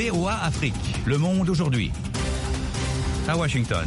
VOA Afrique. Le monde aujourd'hui. À Washington.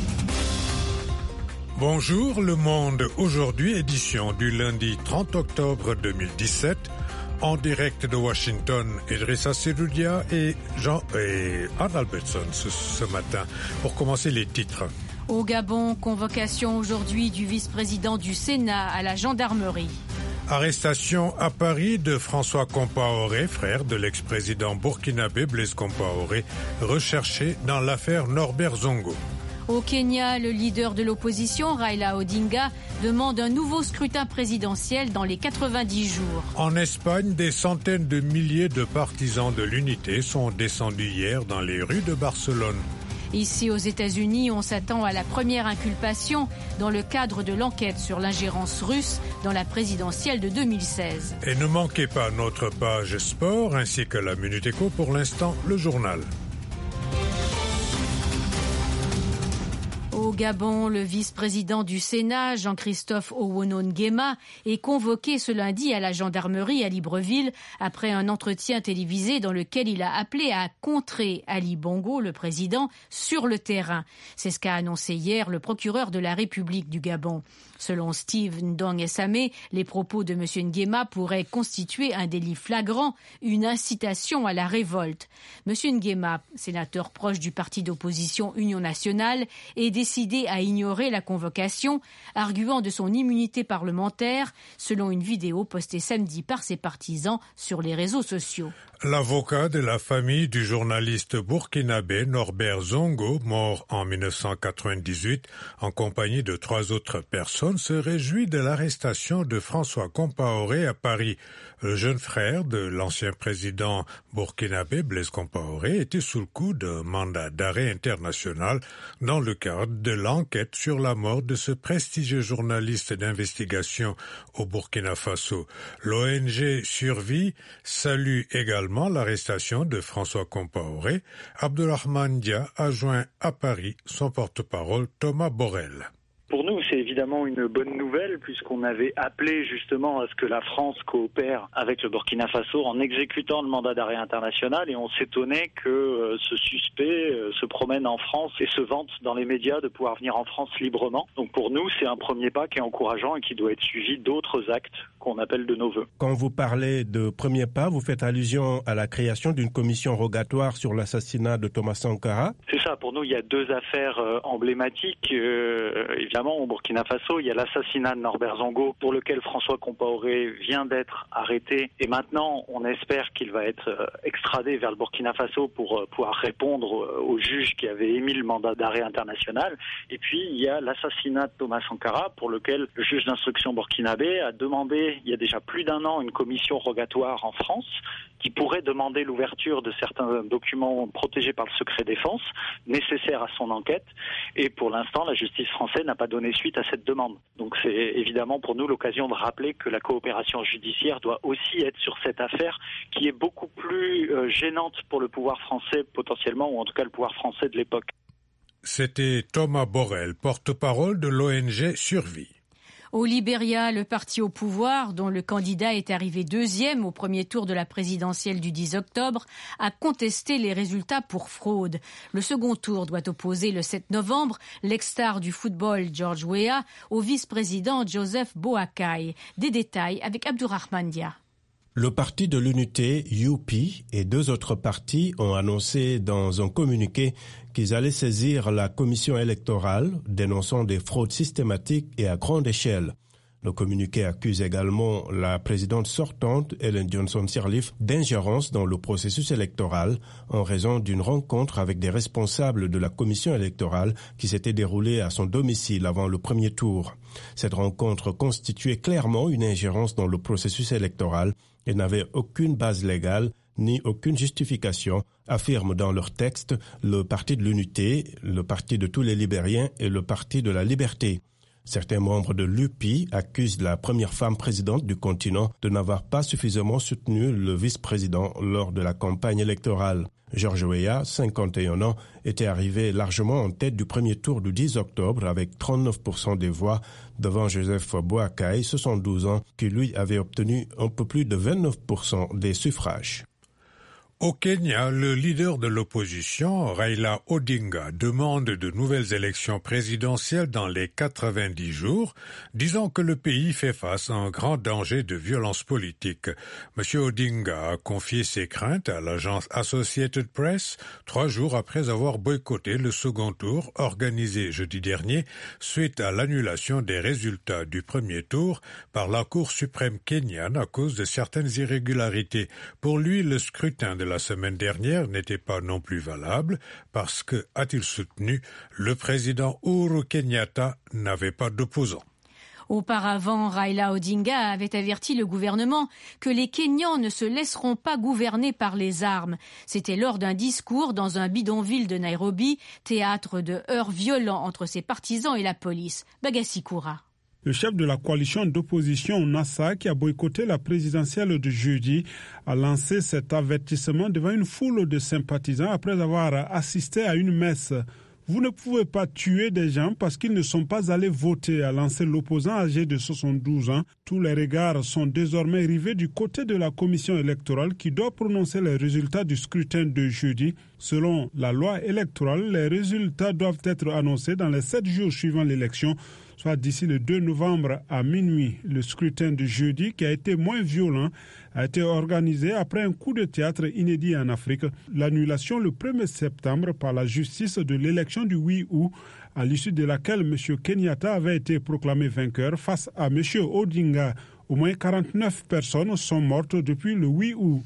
Bonjour, Le Monde aujourd'hui, édition du lundi 30 octobre 2017. En direct de Washington, Idrissa Seloudia et Anne Albertson ce matin. Pour commencer, les titres. Au Gabon, convocation aujourd'hui du vice-président du Sénat à la gendarmerie. Arrestation à Paris de François Compaoré, frère de l'ex-président burkinabé Blaise Compaoré, recherché dans l'affaire Norbert Zongo. Au Kenya, le leader de l'opposition, Raila Odinga, demande un nouveau scrutin présidentiel dans les 90 jours. En Espagne, des centaines de milliers de partisans de l'unité sont descendus hier dans les rues de Barcelone. Ici aux États-Unis, on s'attend à la première inculpation dans le cadre de l'enquête sur l'ingérence russe dans la présidentielle de 2016. Et ne manquez pas notre page sport ainsi que la Minute Éco, pour l'instant le journal. Au Gabon, le vice-président du Sénat, Jean-Christophe Owono Nguema, est convoqué ce lundi à la gendarmerie à Libreville après un entretien télévisé dans lequel il a appelé à contrer Ali Bongo, le président, sur le terrain. C'est ce qu'a annoncé hier le procureur de la République du Gabon. Selon Steve Ndong-Essamé, les propos de M. Nguema pourraient constituer un délit flagrant, une incitation à la révolte. M. Nguema, sénateur proche du parti d'opposition Union nationale, est décidé à ignorer la convocation, arguant de son immunité parlementaire, selon une vidéo postée samedi par ses partisans sur les réseaux sociaux. L'avocat de la famille du journaliste burkinabé Norbert Zongo, mort en 1998, en compagnie de 3 autres personnes, se réjouit de l'arrestation de François Compaoré à Paris. Le jeune frère de l'ancien président burkinabé Blaise Compaoré était sous le coup d'un mandat d'arrêt international dans le cadre de l'enquête sur la mort de ce prestigieux journaliste d'investigation au Burkina Faso. L'ONG Survie salue également l'arrestation de François Compaoré. Abdourahmane Dia a joint à Paris son porte-parole Thomas Borrell. Pour nous, c'est évidemment une bonne nouvelle puisqu'on avait appelé justement à ce que la France coopère avec le Burkina Faso en exécutant le mandat d'arrêt international, et on s'étonnait que ce suspect se promène en France et se vante dans les médias de pouvoir venir en France librement. Donc pour nous, c'est un premier pas qui est encourageant et qui doit être suivi d'autres actes qu'on appelle de nos voeux. Quand vous parlez de premier pas, vous faites allusion à la création d'une commission rogatoire sur l'assassinat de Thomas Sankara. C'est ça, pour nous, il y a 2 affaires emblématiques. Évidemment, au Burkina Faso, il y a l'assassinat de Norbert Zongo, pour lequel François Compaoré vient d'être arrêté. Et maintenant, on espère qu'il va être extradé vers le Burkina Faso pour pouvoir répondre au juge qui avait émis le mandat d'arrêt international. Et puis, il y a l'assassinat de Thomas Sankara, pour lequel le juge d'instruction burkinabé a demandé, il y a déjà plus d'1 an, une commission rogatoire en France qui pourrait demander l'ouverture de certains documents protégés par le secret défense, nécessaires à son enquête. Et pour l'instant, la justice française n'a pas donné suite à cette demande. Donc c'est évidemment pour nous l'occasion de rappeler que la coopération judiciaire doit aussi être sur cette affaire qui est beaucoup plus gênante pour le pouvoir français potentiellement, ou en tout cas le pouvoir français de l'époque. C'était Thomas Borrell, porte-parole de l'ONG Survie. Au Libéria, le parti au pouvoir, dont le candidat est arrivé 2e au premier tour de la présidentielle du 10 octobre, a contesté les résultats pour fraude. Le second tour doit opposer le 7 novembre l'ex-star du football George Weah au vice-président Joseph Boakai. Des détails avec Abdourahmane Dia. Le parti de l'unité, UP, et 2 autres partis ont annoncé dans un communiqué qu'ils allaient saisir la commission électorale, dénonçant des fraudes systématiques et à grande échelle. Le communiqué accuse également la présidente sortante, Ellen Johnson Sirleaf, d'ingérence dans le processus électoral en raison d'une rencontre avec des responsables de la commission électorale qui s'était déroulée à son domicile avant le premier tour. Cette rencontre constituait clairement une ingérence dans le processus électoral et n'avait aucune base légale ni aucune justification, affirment dans leur texte le Parti de l'Unité, le Parti de tous les Libériens et le Parti de la Liberté. Certains membres de l'UPI accusent la première femme présidente du continent de n'avoir pas suffisamment soutenu le vice-président lors de la campagne électorale. George Weah, 51 ans, était arrivé largement en tête du premier tour du 10 octobre avec 39% des voix devant Joseph Boakai, 72 ans, qui lui avait obtenu un peu plus de 29% des suffrages. Au Kenya, le leader de l'opposition, Raila Odinga, demande de nouvelles élections présidentielles dans les 90 jours, disant que le pays fait face à un grand danger de violence politique. M. Odinga a confié ses craintes à l'agence Associated Press 3 jours après avoir boycotté le second tour organisé jeudi dernier suite à l'annulation des résultats du premier tour par la Cour suprême kenyane à cause de certaines irrégularités. Pour lui, le scrutin de la semaine dernière n'était pas non plus valable parce que, a-t-il soutenu, le président Uhuru Kenyatta n'avait pas d'opposant. Auparavant, Raila Odinga avait averti le gouvernement que les Kenyans ne se laisseront pas gouverner par les armes. C'était lors d'un discours dans un bidonville de Nairobi, théâtre de heurts violents entre ses partisans et la police. Bagassi Koura. Le chef de la coalition d'opposition NASA, qui a boycotté la présidentielle de jeudi, a lancé cet avertissement devant une foule de sympathisants après avoir assisté à une messe. Vous ne pouvez pas tuer des gens parce qu'ils ne sont pas allés voter, a lancé l'opposant âgé de 72 ans. Tous les regards sont désormais rivés du côté de la commission électorale qui doit prononcer les résultats du scrutin de jeudi. Selon la loi électorale, les résultats doivent être annoncés dans les 7 jours suivant l'élection, soit d'ici le 2 novembre à minuit. Le scrutin de jeudi, qui a été moins violent, a été organisé après un coup de théâtre inédit en Afrique. L'annulation le 1er septembre par la justice de l'élection du 8 août, à l'issue de laquelle M. Kenyatta avait été proclamé vainqueur face à M. Odinga. Au moins 49 personnes sont mortes depuis le 8 août.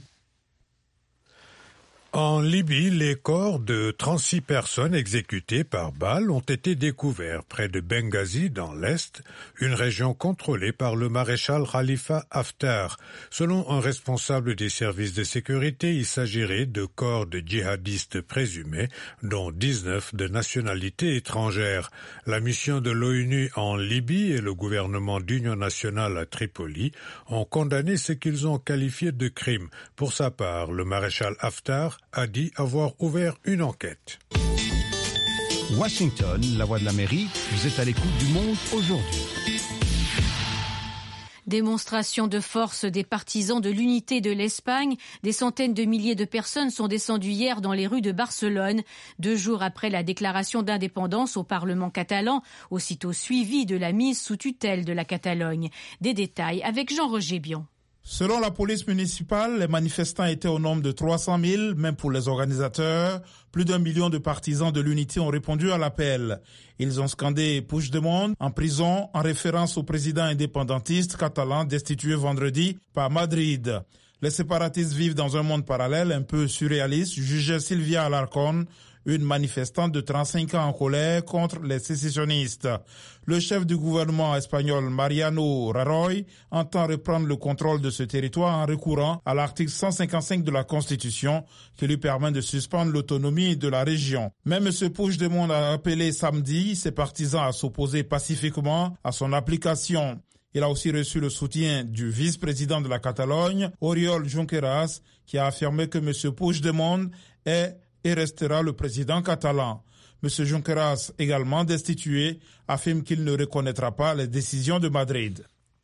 En Libye, les corps de 36 personnes exécutées par balle ont été découverts près de Benghazi, dans l'Est, une région contrôlée par le maréchal Khalifa Haftar. Selon un responsable des services de sécurité, il s'agirait de corps de djihadistes présumés, dont 19 de nationalité étrangère. La mission de l'ONU en Libye et le gouvernement d'union nationale à Tripoli ont condamné ce qu'ils ont qualifié de crime. Pour sa part, le maréchal Haftar a dit avoir ouvert une enquête. Washington, la voix de l'Amérique, vous êtes à l'écoute du Monde aujourd'hui. Démonstration de force des partisans de l'unité de l'Espagne. Des centaines de milliers de personnes sont descendues hier dans les rues de Barcelone, 2 jours après la déclaration d'indépendance au Parlement catalan, aussitôt suivie de la mise sous tutelle de la Catalogne. Des détails avec Jean-Roger Bion. Selon la police municipale, les manifestants étaient au nombre de 300 000, même pour les organisateurs. Plus d'1 million de partisans de l'unité ont répondu à l'appel. Ils ont scandé Puigdemont en prison en référence au président indépendantiste catalan destitué vendredi par Madrid. Les séparatistes vivent dans un monde parallèle un peu surréaliste, jugeait Silvia Alarcón, une manifestante de 35 ans en colère contre les sécessionnistes. Le chef du gouvernement espagnol, Mariano Rajoy, entend reprendre le contrôle de ce territoire en recourant à l'article 155 de la Constitution qui lui permet de suspendre l'autonomie de la région. Même M. Puigdemont a appelé samedi ses partisans à s'opposer pacifiquement à son application. Il a aussi reçu le soutien du vice-président de la Catalogne, Oriol Junqueras, qui a affirmé que M. Puigdemont est et restera le président catalan. M. Junqueras, également destitué, affirme qu'il ne reconnaîtra pas les décisions de Madrid.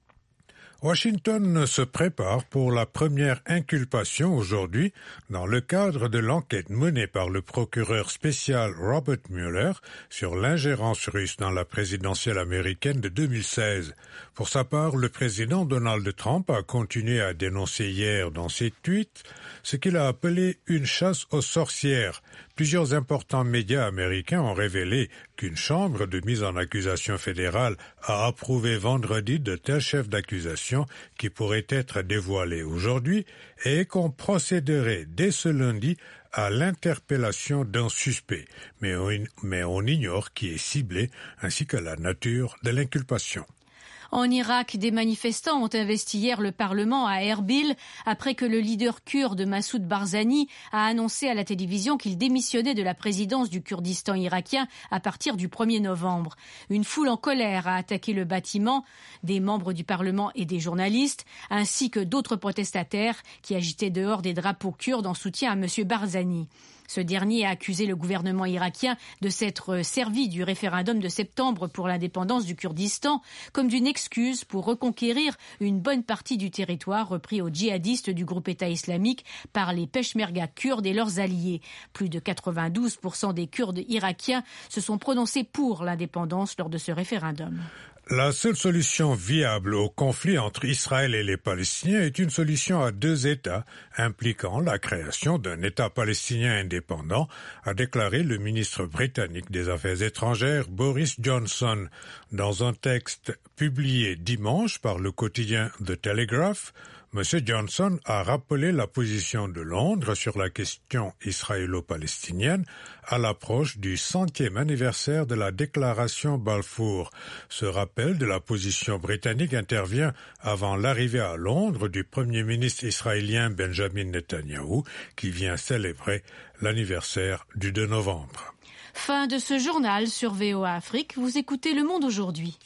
Washington se prépare pour la première inculpation aujourd'hui dans le cadre de l'enquête menée par le procureur spécial Robert Mueller sur l'ingérence russe dans la présidentielle américaine de 2016. Pour sa part, le président Donald Trump a continué à dénoncer hier dans ses tweets ce qu'il a appelé une chasse aux sorcières. Plusieurs importants médias américains ont révélé qu'une chambre de mise en accusation fédérale a approuvé vendredi de tels chefs d'accusation qui pourraient être dévoilés aujourd'hui et qu'on procéderait dès ce lundi à l'interpellation d'un suspect. Mais on ignore qui est ciblé ainsi que la nature de l'inculpation. En Irak, des manifestants ont investi hier le Parlement à Erbil après que le leader kurde Massoud Barzani a annoncé à la télévision qu'il démissionnait de la présidence du Kurdistan irakien à partir du 1er novembre. Une foule en colère a attaqué le bâtiment, des membres du Parlement et des journalistes, ainsi que d'autres protestataires qui agitaient dehors des drapeaux kurdes en soutien à M. Barzani. Ce dernier a accusé le gouvernement irakien de s'être servi du référendum de septembre pour l'indépendance du Kurdistan comme d'une excuse pour reconquérir une bonne partie du territoire repris aux djihadistes du groupe État islamique par les Peshmerga kurdes et leurs alliés. Plus de 92% des Kurdes irakiens se sont prononcés pour l'indépendance lors de ce référendum. La seule solution viable au conflit entre Israël et les Palestiniens est une solution à deux États impliquant la création d'un État palestinien indépendant, a déclaré le ministre britannique des Affaires étrangères Boris Johnson. Dans un texte publié dimanche par le quotidien The Telegraph, M. Johnson a rappelé la position de Londres sur la question israélo-palestinienne à l'approche du 100e anniversaire de la déclaration Balfour. Ce rappel de la position britannique intervient avant l'arrivée à Londres du Premier ministre israélien Benjamin Netanyahou, qui vient célébrer l'anniversaire du 2 novembre. Fin de ce journal sur VOA Afrique. Vous écoutez Le Monde aujourd'hui.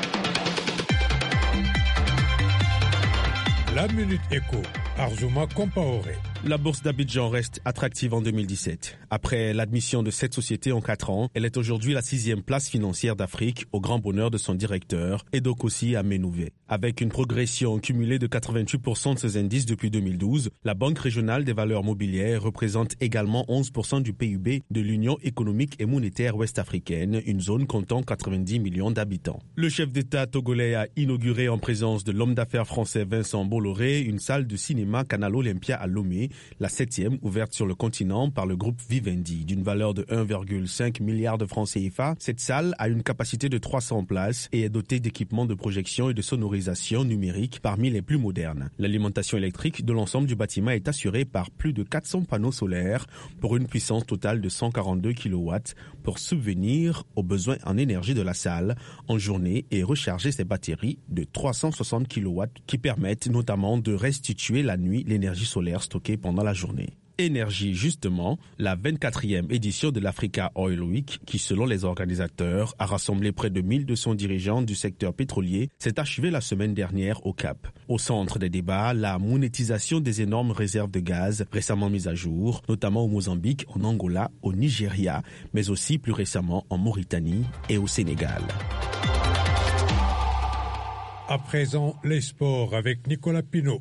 La Minute Éco, Arzouma Compaoré. La bourse d'Abidjan reste attractive en 2017. Après l'admission de 7 sociétés en 4 ans, elle est aujourd'hui la 6e place financière d'Afrique, au grand bonheur de son directeur, Edokossi Amenouvé. Avec une progression cumulée de 88% de ses indices depuis 2012, la Banque régionale des valeurs mobilières représente également 11% du PIB de l'Union économique et monétaire ouest-africaine, une zone comptant 90 millions d'habitants. Le chef d'État togolais a inauguré en présence de l'homme d'affaires français Vincent Bolloré une salle de cinéma Canal Olympia à Lomé, la 7e ouverte sur le continent par le groupe Vivendi. D'une valeur de 1,5 milliard de francs CFA, cette salle a une capacité de 300 places et est dotée d'équipements de projection et de sonorisation numérique parmi les plus modernes. L'alimentation électrique de l'ensemble du bâtiment est assurée par plus de 400 panneaux solaires pour une puissance totale de 142 kW pour subvenir aux besoins en énergie de la salle en journée et recharger ses batteries de 360 kW qui permettent notamment de restituer la nuit l'énergie solaire stockée pendant la journée. Énergie, justement, la 24e édition de l'Africa Oil Week, qui selon les organisateurs a rassemblé près de 1200 dirigeants du secteur pétrolier, s'est achevée la semaine dernière au Cap. Au centre des débats, la monétisation des énormes réserves de gaz récemment mises à jour, notamment au Mozambique, en Angola, au Nigeria, mais aussi plus récemment en Mauritanie et au Sénégal. À présent, les sports avec Nicolas Pinault.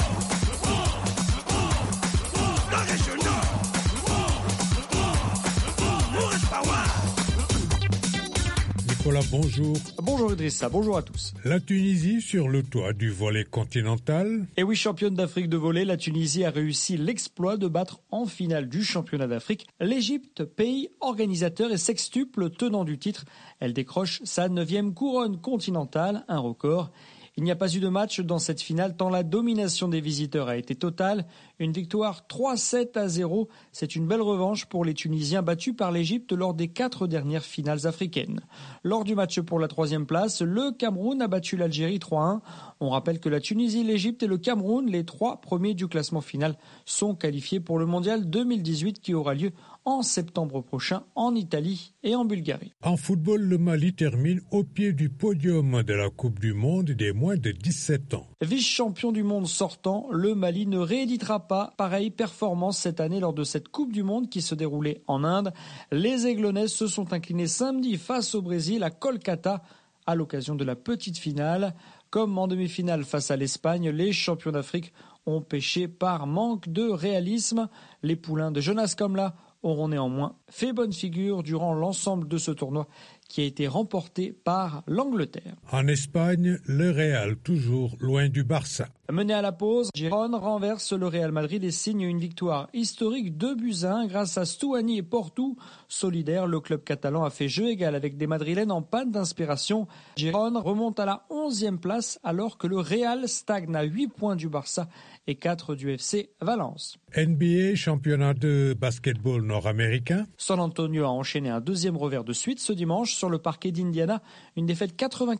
Nicolas, bonjour. Bonjour Idrissa, bonjour à tous. La Tunisie sur le toit du volley continental. Et oui, championne d'Afrique de volley, la Tunisie a réussi l'exploit de battre en finale du championnat d'Afrique l'Égypte, pays organisateur et sextuple tenant du titre. Elle décroche sa 9e couronne continentale, un record. Il n'y a pas eu de match dans cette finale tant la domination des visiteurs a été totale. Une victoire 3-7-0. C'est une belle revanche pour les Tunisiens battus par l'Égypte lors des 4 dernières finales africaines. Lors du match pour la 3e place, le Cameroun a battu l'Algérie 3-1. On rappelle que la Tunisie, l'Égypte et le Cameroun, les 3 premiers du classement final, sont qualifiés pour le mondial 2018 qui aura lieu en septembre prochain en Italie et en Bulgarie. En football, le Mali termine au pied du podium de la Coupe du Monde des moins de 17 ans. Vice-champion du monde sortant, le Mali ne rééditera pas pareille performance cette année lors de cette Coupe du Monde qui se déroulait en Inde. Les Aiglonnais se sont inclinés samedi face au Brésil à Kolkata à l'occasion de la petite finale. Comme en demi-finale face à l'Espagne, les champions d'Afrique ont péché par manque de réalisme. Les poulains de Jonas Komla auront néanmoins fait bonne figure durant l'ensemble de ce tournoi qui a été remporté par l'Angleterre. En Espagne, le Real toujours loin du Barça. Mené à la pause, Girona renverse le Real Madrid et signe une victoire historique 2-1 grâce à Stuani et Porto. Solidaire, le club catalan a fait jeu égal avec des Madrilènes en panne d'inspiration. Girona remonte à la 11e place alors que le Real stagne à 8 points du Barça et 4 du FC Valence. NBA, championnat de basketball nord-américain. San Antonio a enchaîné un 2e revers de suite ce dimanche sur le parquet d'Indiana, une défaite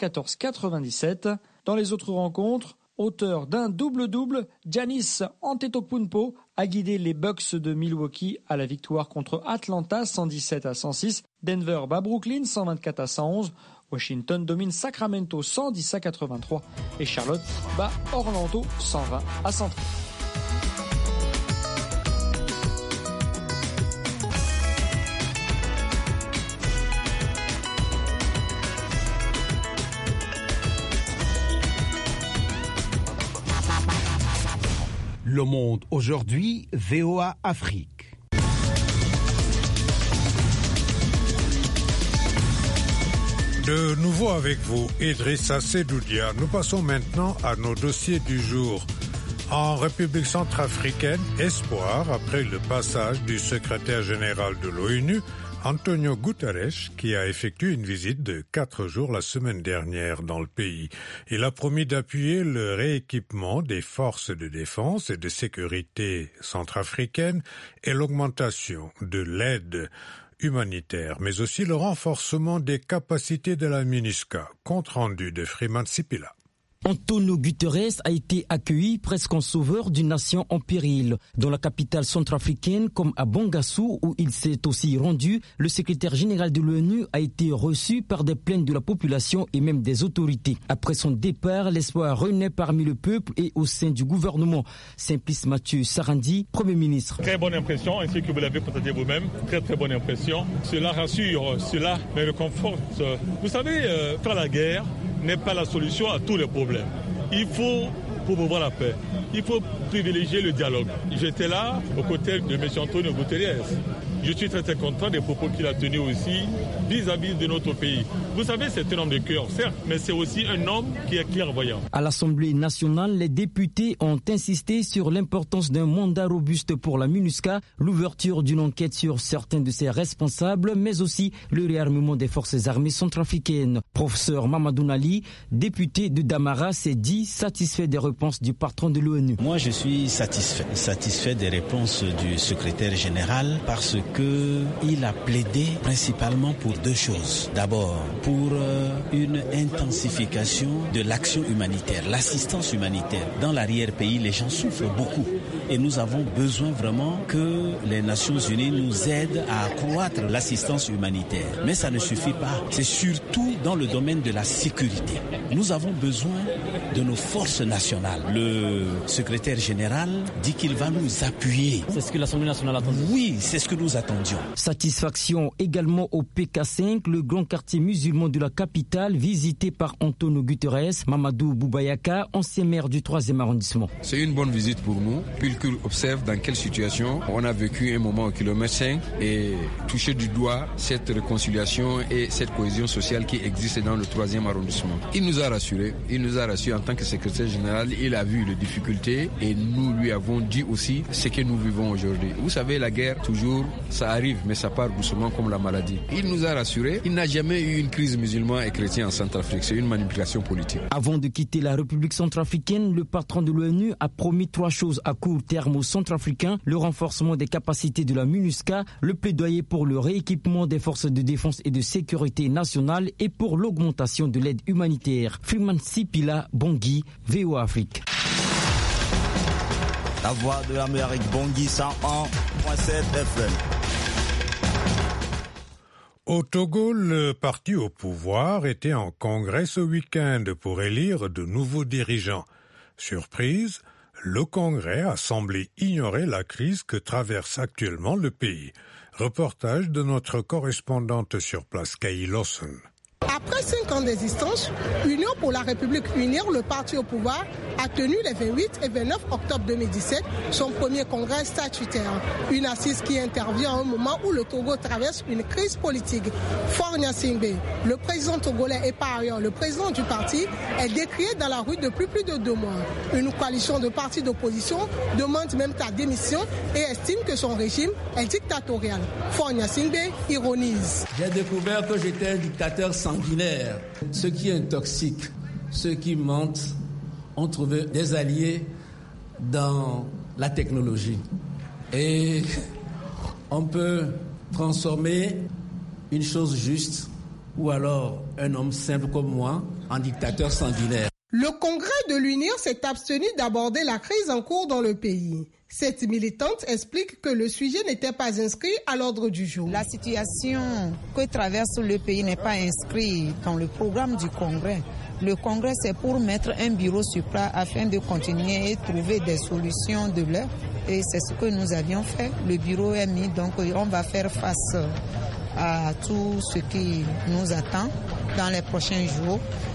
94-97. Dans les autres rencontres, auteur d'un double-double, Giannis Antetokounmpo a guidé les Bucks de Milwaukee à la victoire contre Atlanta 117-106. Denver bat Brooklyn 124-111. Washington domine Sacramento 110-83 et Charlotte bat Orlando 120-130. Le Monde aujourd'hui, VOA Afrique. De nouveau avec vous, Idrissa Sedoudia. Nous passons maintenant à nos dossiers du jour. En République centrafricaine, espoir après le passage du secrétaire général de l'ONU, Antonio Guterres, qui a effectué une visite de 4 jours la semaine dernière dans le pays. Il a promis d'appuyer le rééquipement des forces de défense et de sécurité centrafricaines et l'augmentation de l'aide humanitaire, mais aussi le renforcement des capacités de la MINUSCA. Compte rendu de Freeman Sipila. Antonio Guterres a été accueilli presque en sauveur d'une nation en péril. Dans la capitale centrafricaine comme à Bangassou, où il s'est aussi rendu, le secrétaire général de l'ONU a été reçu par des plaintes de la population et même des autorités. Après son départ, l'espoir renaît parmi le peuple et au sein du gouvernement. Simplice Mathieu Sarandi, Premier ministre. Très bonne impression, ainsi que vous l'avez constaté vous-même. Très très bonne impression. Cela rassure, cela me réconforte. Vous savez, faire la guerre n'est pas la solution à tous les problèmes. Il faut promouvoir la paix. Il faut privilégier le dialogue. J'étais là aux côtés de M. Antonio Guterres. Je suis très très content des propos qu'il a tenus aussi vis-à-vis de notre pays. Vous savez, c'est un homme de cœur, certes, mais c'est aussi un homme qui est clairvoyant. À l'Assemblée nationale, les députés ont insisté sur l'importance d'un mandat robuste pour la MINUSCA, l'ouverture d'une enquête sur certains de ses responsables, mais aussi le réarmement des forces armées centrafricaines. Professeur Mamadou Nali, député de Damara, s'est dit satisfait des réponses du patron de l'ONU. Moi, je suis satisfait des réponses du secrétaire général parce qu'il a plaidé principalement pour 2 choses. D'abord, pour une intensification de l'action humanitaire, l'assistance humanitaire. Dans l'arrière-pays, les gens souffrent beaucoup et nous avons besoin vraiment que les Nations Unies nous aident à accroître l'assistance humanitaire. Mais ça ne suffit pas. C'est surtout dans le domaine de la sécurité. Nous avons besoin de nos forces nationales. Le secrétaire général dit qu'il va nous appuyer. C'est ce que l'Assemblée nationale attend. Oui, c'est ce que nous attendions. Satisfaction également au PK5, le grand quartier musulman de la capitale, visité par Antonio Guterres. Mamadou Boubayaka, ancien maire du 3e arrondissement. C'est une bonne visite pour nous, puisqu'il observe dans quelle situation on a vécu un moment au kilomètre 5 et toucher du doigt cette réconciliation et cette cohésion sociale qui existe dans le 3e arrondissement. Il nous a rassurés en tant que secrétaire général, il a vu les difficultés et nous lui avons dit aussi ce que nous vivons aujourd'hui. Vous savez, la guerre, toujours, ça arrive, mais ça part doucement comme la maladie. Il nous a rassurés, il n'a jamais eu une crise musulmane et chrétienne en Centrafrique, c'est une manipulation politique. Avant de quitter la République centrafricaine, le patron de l'ONU a promis 3 choses à court terme aux Centrafricains: le renforcement des capacités de la MINUSCA, le plaidoyer pour le rééquipement des forces de défense et de sécurité nationale et pour l'augmentation de l'aide humanitaire. Freeman Sipila, Bangui, VOA Afrique. La voix de l'Amérique, Bangui 101.7 FM. Au Togo, le parti au pouvoir était en congrès ce week-end pour élire de nouveaux dirigeants. Surprise, le congrès a semblé ignorer la crise que traverse actuellement le pays. Reportage de notre correspondante sur place, Kay Lawson. Après 5 ans d'existence, Union pour la République Unir, le parti au pouvoir, a tenu les 28 et 29 octobre 2017 son premier congrès statutaire. Une assise qui intervient à un moment où le Togo traverse une crise politique. Faure Gnassingbé, le président togolais et par ailleurs le président du parti, est décrié dans la rue depuis plus de 2 mois. Une coalition de partis d'opposition demande même sa démission et estime que son régime est dictatorial. Faure Gnassingbé ironise. J'ai découvert que j'étais un dictateur sanguinaire. Ceux qui intoxiquent, ceux qui mentent, ont trouvé des alliés dans la technologie. Et on peut transformer une chose juste ou alors un homme simple comme moi en dictateur sanguinaire. Le congrès de l'UNIR s'est abstenu d'aborder la crise en cours dans le pays. Cette militante explique que le sujet n'était pas inscrit à l'ordre du jour. La situation que traverse le pays n'est pas inscrite dans le programme du congrès. Le congrès, c'est pour mettre un bureau sur place afin de continuer et trouver des solutions de l'heure. Et c'est ce que nous avions fait. Le bureau est mis, donc on va faire face à tout ce qui nous attend dans les prochains jours.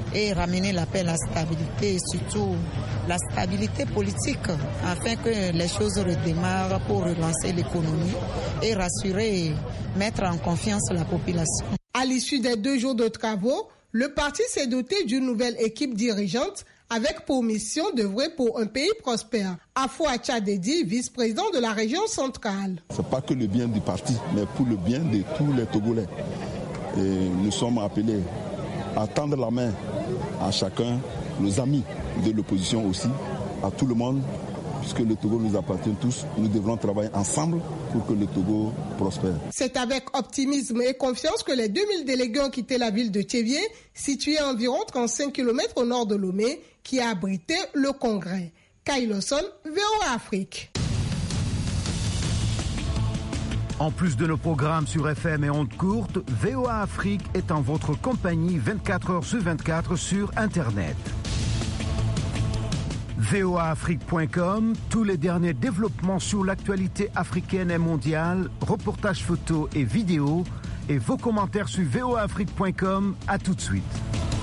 et ramener la paix, la stabilité et surtout la stabilité politique afin que les choses redémarrent pour relancer l'économie et rassurer et mettre en confiance la population. À l'issue des 2 jours de travaux, le parti s'est doté d'une nouvelle équipe dirigeante avec pour mission d'œuvrer pour un pays prospère. Afua Tchadedi, vice-président de la région centrale. Ce n'est pas que le bien du parti, mais pour le bien de tous les Togolais. Et nous sommes appelés à tendre la main à chacun, nos amis de l'opposition aussi, à tout le monde, puisque le Togo nous appartient tous. Nous devrons travailler ensemble pour que le Togo prospère. C'est avec optimisme et confiance que les 2000 délégués ont quitté la ville de Tchévié, située à environ 35 km au nord de Lomé, qui a abrité le congrès. Kailoson, VOA Afrique. En plus de nos programmes sur FM et ondes courtes, VOA Afrique est en votre compagnie 24 heures sur 24 sur Internet. voaafrique.com, tous les derniers développements sur l'actualité africaine et mondiale, reportages photos et vidéos, et vos commentaires sur voaafrique.com. À tout de suite.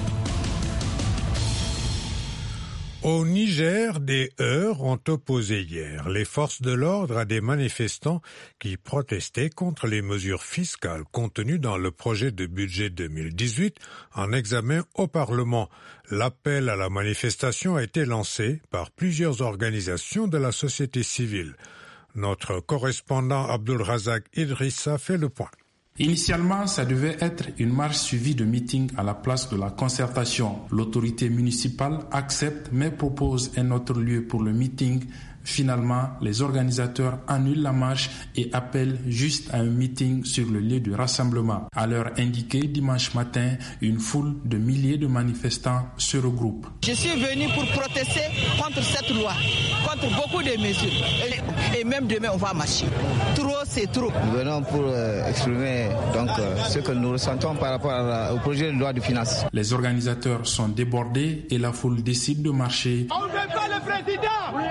Au Niger, des heurts ont opposé hier les forces de l'ordre à des manifestants qui protestaient contre les mesures fiscales contenues dans le projet de budget 2018 en examen au Parlement. L'appel à la manifestation a été lancé par plusieurs organisations de la société civile. Notre correspondant Abdul Razak Idrissa fait le point. Initialement, ça devait être une marche suivie de meeting à la place de la concertation. L'autorité municipale accepte mais propose un autre lieu pour le meeting. Finalement, les organisateurs annulent la marche et appellent juste à un meeting sur le lieu de rassemblement. À l'heure indiquée, dimanche matin, une foule de milliers de manifestants se regroupe. Je suis venu pour protester contre cette loi, contre beaucoup de mesures. Et même demain, on va marcher. Trop, c'est trop. Nous venons pour exprimer ce que nous ressentons par rapport au projet de loi de finances. Les organisateurs sont débordés et la foule décide de marcher. On ne veut pas le président.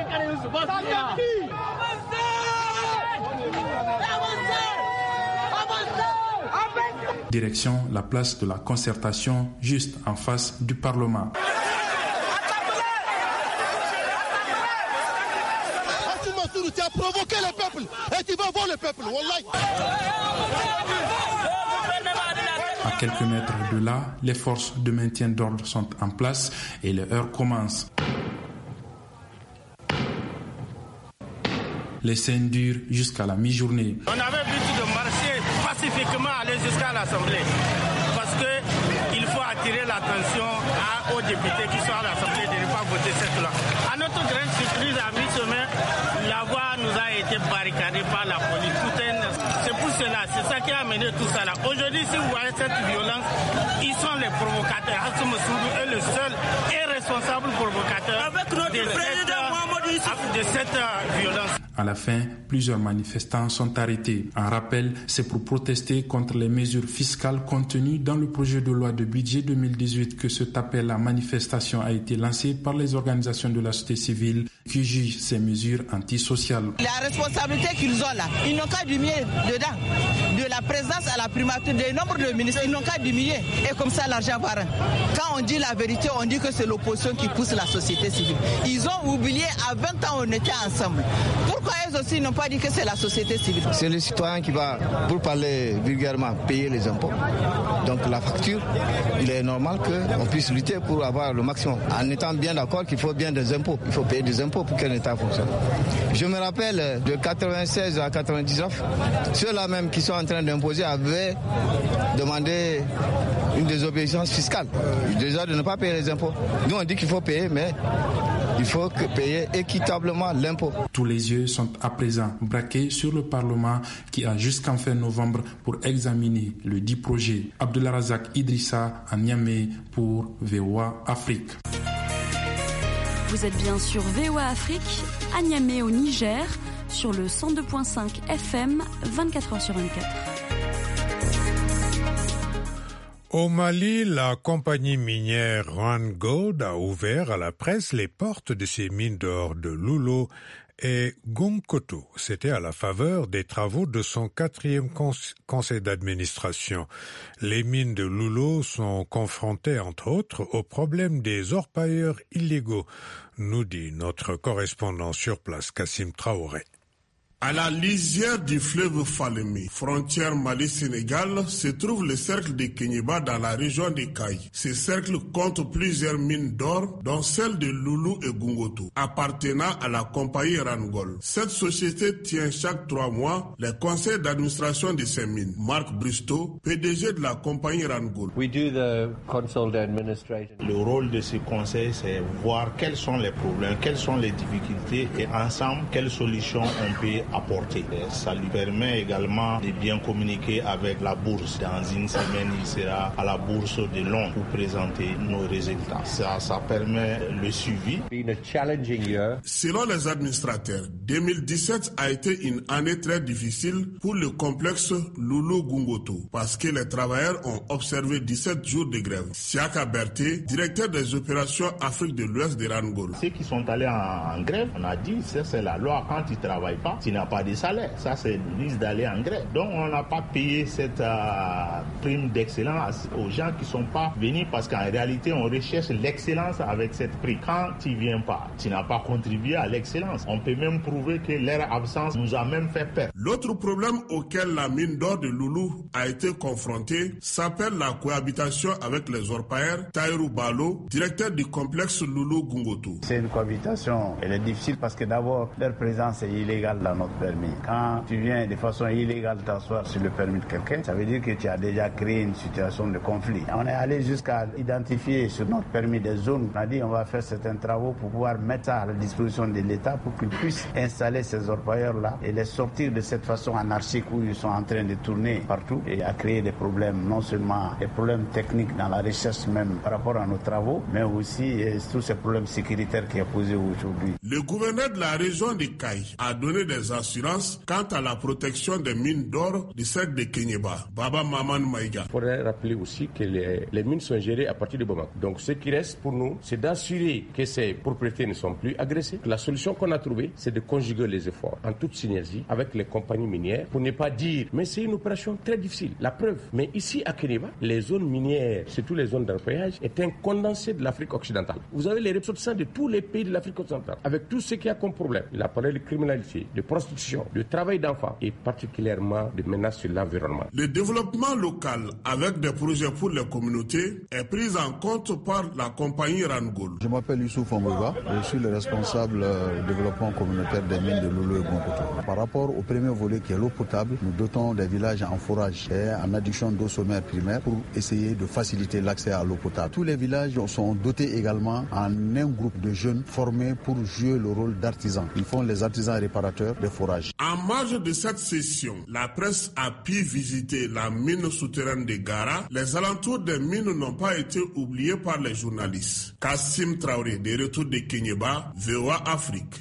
Direction la place de la concertation, juste en face du Parlement. Tu as provoqué le peuple et tu vas voir le peuple. À quelques mètres de là, les forces de maintien d'ordre sont en place et les heurts commencent. Les scènes durent jusqu'à la mi-journée. On avait l'habitude de marcher pacifiquement, aller jusqu'à l'Assemblée. Parce qu'il faut attirer l'attention aux députés qui sont à l'Assemblée de ne pas voter cette loi. À notre grande surprise, à mi-chemin, la voie nous a été barricadée par la police. C'est pour cela, c'est ça qui a amené tout ça là. Aujourd'hui, si vous voyez cette violence, ils sont les provocateurs. Hassoum Soudou est le seul et responsable provocateur de cette violence. À la fin, plusieurs manifestants sont arrêtés. En rappel, c'est pour protester contre les mesures fiscales contenues dans le projet de loi de budget 2018 que cet appel à manifestation a été lancé par les organisations de la société civile qui jugent ces mesures antisociales. La responsabilité qu'ils ont là, ils n'ont qu'à diminuer dedans. De la présence à la primature, des nombres de ministres, ils n'ont qu'à diminuer. Et comme ça, l'argent va rien. Quand on dit la vérité, on dit que c'est l'opposition qui pousse la société civile. Ils ont oublié, à 20 ans, on était ensemble. Pourquoi eux aussi n'ont pas dit que c'est la société civile? C'est le citoyen qui va, pour parler vulgairement, payer les impôts. Donc la facture, il est normal qu'on puisse lutter pour avoir le maximum. En étant bien d'accord qu'il faut bien des impôts. Il faut payer des impôts pour qu'un État fonctionne. Je me rappelle de 96 à 99, ceux-là même qui sont en train d'imposer avaient demandé une désobéissance fiscale. Déjà de ne pas payer les impôts. Nous on dit qu'il faut payer, mais il faut payer équitablement l'impôt. Tous les yeux sont à présent braqués sur le Parlement qui a jusqu'en fin novembre pour examiner le dit projet. Abdullah Razak Idrissa à Niamey pour VOA Afrique. Vous êtes bien sur VOA Afrique, à Niamey au Niger, sur le 102.5 FM, 24h sur 24. Au Mali, la compagnie minière Rwanda Gold a ouvert à la presse les portes de ses mines d'or de Loulo et Gungoto. C'était à la faveur des travaux de son 4e conseil d'administration. Les mines de Loulo sont confrontées, entre autres, au problème des orpailleurs illégaux, nous dit notre correspondant sur place, Kassim Traoré. À la lisière du fleuve Falémé, frontière Mali-Sénégal, se trouve le cercle de Kéniéba dans la région de Kaï. Ce cercle compte plusieurs mines d'or, dont celle de Loulou et Gungoto, appartenant à la compagnie Rangol. Cette société tient chaque 3 mois les conseils d'administration de ces mines. Marc Bristow, PDG de la compagnie Rangol. Le rôle de ce conseil, c'est voir quels sont les problèmes, quelles sont les difficultés et ensemble, quelles solutions on peut apporter. Ça lui permet également de bien communiquer avec la bourse. Dans une semaine, il sera à la bourse de Londres pour présenter nos résultats. Ça permet le suivi. Selon les administrateurs, 2017 a été une année très difficile pour le complexe Loulou-Gungoto parce que les travailleurs ont observé 17 jours de grève. Siaka Berté, directeur des opérations Afrique de l'Ouest de Rangol. Ceux qui sont allés en grève, on a dit c'est la loi. Quand ils ne travaillent pas, tu n'as pas de salaire. Ça, c'est le risque d'aller en grève. Donc, on n'a pas payé cette prime d'excellence aux gens qui ne sont pas venus parce qu'en réalité, on recherche l'excellence avec cette prime. Quand tu ne viens pas, tu n'as pas contribué à l'excellence. On peut même prouver que leur absence nous a même fait peur. L'autre problème auquel la mine d'or de Loulou a été confrontée s'appelle la cohabitation avec les orpailleurs. Taïrou Balo, directeur du complexe Loulou-Gungoto. C'est une cohabitation. Elle est difficile parce que d'abord, leur présence est illégale dans notre permis. Quand tu viens de façon illégale t'asseoir sur le permis de quelqu'un, ça veut dire que tu as déjà créé une situation de conflit. On est allé jusqu'à identifier sur notre permis des zones. On a dit on va faire certains travaux pour pouvoir mettre ça à la disposition de l'État pour qu'ils puissent installer ces orpailleurs-là et les sortir de cette façon anarchique où ils sont en train de tourner partout et à créer des problèmes, non seulement des problèmes techniques dans la recherche même par rapport à nos travaux, mais aussi tous ces problèmes sécuritaires qui est posé aujourd'hui. Le gouverneur de la région de Kaï a donné des assurances quant à la protection des mines d'or du cercle de Kéniéba. Baba Maman Maïga. Il faudrait rappeler aussi que les mines sont gérées à partir de Bamako. Donc ce qui reste pour nous, c'est d'assurer que ces propriétés ne sont plus agressées. La solution qu'on a trouvée, c'est de conjuguer les efforts en toute synergie avec les compagnies minières pour ne pas dire, mais c'est une opération très difficile. La preuve, mais ici à Kéniéba, les zones minières, surtout les zones d'orpaillage, est un condensé de l'Afrique occidentale. Vous avez les ressortissants de tous les pays de l'Afrique occidentale, avec tout ce qu'il y a comme problème. Il a parlé de criminalité, de prostitution, de travail d'enfants et particulièrement de menaces sur l'environnement. Le développement local avec des projets pour les communautés est pris en compte par la compagnie Rangol. Je m'appelle Youssouf Omouba, je suis le responsable du développement communautaire des mines de Loulou et Gungoto. Par rapport au premier volet qui est l'eau potable, nous dotons des villages en forage et en adduction d'eau sommaire primaire pour essayer de faciliter l'accès à l'eau potable. Tous les villages sont dotés également en un groupe de jeunes formés pour jouer le rôle d'artisans. Ils font les artisans réparateurs des forages. En marge de cette session, la presse a pu visiter la mine souterraine de Gara. Les alentours des mines n'ont pas été oubliés par les journalistes. Kassim Traoré, de retour de Kéniéba, VOA Afrique.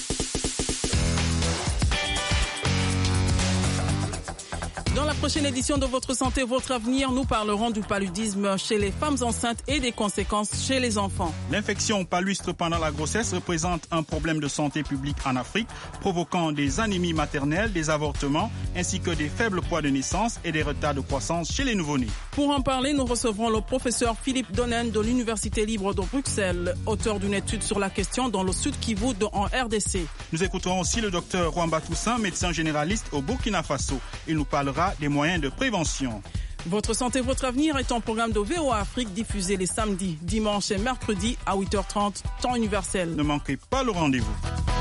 Dans la prochaine édition de Votre Santé, Votre Avenir, nous parlerons du paludisme chez les femmes enceintes et des conséquences chez les enfants. L'infection palustre pendant la grossesse représente un problème de santé publique en Afrique, provoquant des anémies maternelles, des avortements, ainsi que des faibles poids de naissance et des retards de croissance chez les nouveau-nés. Pour en parler, nous recevrons le professeur Philippe Donen de l'Université libre de Bruxelles, auteur d'une étude sur la question dans le Sud Kivu en RDC. Nous écouterons aussi le docteur Rwamba Toussaint, médecin généraliste au Burkina Faso. Il nous parlera des moyens de prévention. Votre santé, votre avenir est un programme de VOA Afrique diffusé les samedis, dimanches et mercredis à 8h30, temps universel. Ne manquez pas le rendez-vous.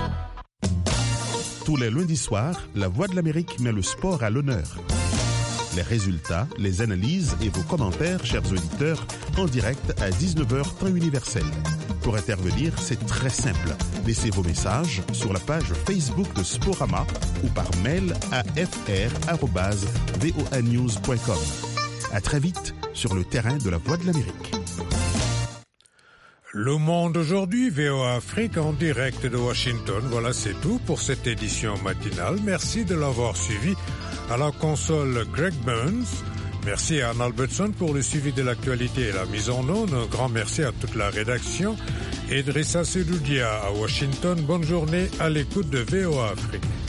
Tous les lundis soirs, La Voix de l'Amérique met le sport à l'honneur. Les résultats, les analyses et vos commentaires, chers auditeurs, en direct à 19h temps universel. Pour intervenir, c'est très simple. Laissez vos messages sur la page Facebook de Sporama ou par mail à fr@voanews.com. À très vite sur le terrain de La Voix de l'Amérique. Le Monde aujourd'hui, VOA Afrique en direct de Washington. Voilà, c'est tout pour cette édition matinale. Merci de l'avoir suivi. À la console, Greg Burns. Merci à Anne Albertson pour le suivi de l'actualité et la mise en onde. Un grand merci à toute la rédaction Idrissa Sedoudia à Washington. Bonne journée à l'écoute de VOA Afrique.